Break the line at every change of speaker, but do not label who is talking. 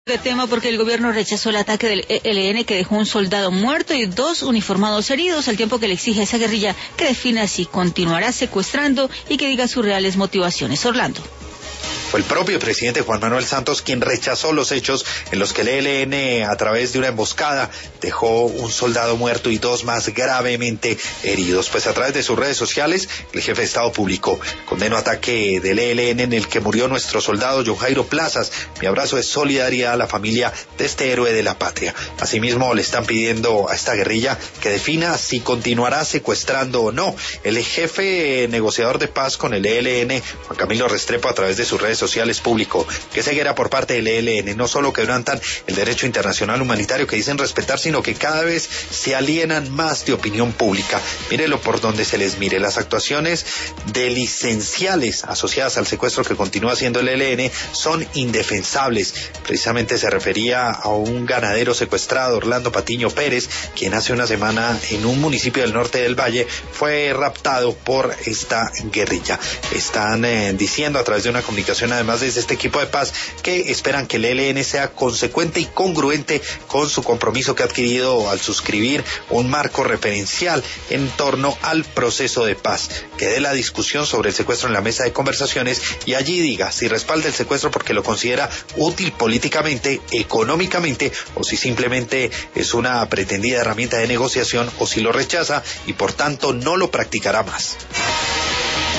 De tema porque el gobierno rechazó el ataque del ELN que dejó un soldado muerto y 2 uniformados heridos, al tiempo que le exige a esa guerrilla que defina si continuará secuestrando y que diga sus reales motivaciones. Orlando.
Fue el propio presidente Juan Manuel Santos quien rechazó los hechos en los que el ELN, a través de una emboscada, dejó un soldado muerto y 2 más gravemente heridos. Pues a través de sus redes sociales, el jefe de Estado publicó: condeno ataque del ELN en el que murió nuestro soldado John Jairo Plazas. Mi abrazo de solidaridad a la familia de este héroe de la patria. Asimismo, le están pidiendo a esta guerrilla que defina si continuará secuestrando o no. El jefe negociador de paz con el ELN, Juan Camilo Restrepo, a través de sus redes sociales público que ceguera por parte del ELN no solo quebrantan el derecho internacional humanitario que dicen respetar, sino que cada vez se alienan más de opinión pública. Mírelo por donde se les mire. Las actuaciones delicenciales asociadas al secuestro que continúa haciendo el ELN son indefensables. Precisamente se refería a un ganadero secuestrado, Orlando Patiño Pérez, quien hace una semana en un municipio del norte del Valle fue raptado por esta guerrilla. Están diciendo a través de una comunicación, además desde este equipo de paz, que esperan que el ELN sea consecuente y congruente con su compromiso que ha adquirido al suscribir un marco referencial en torno al proceso de paz, que dé la discusión sobre el secuestro en la mesa de conversaciones y allí diga si respalda el secuestro porque lo considera útil políticamente, económicamente, o si simplemente es una pretendida herramienta de negociación, o si lo rechaza y por tanto no lo practicará más.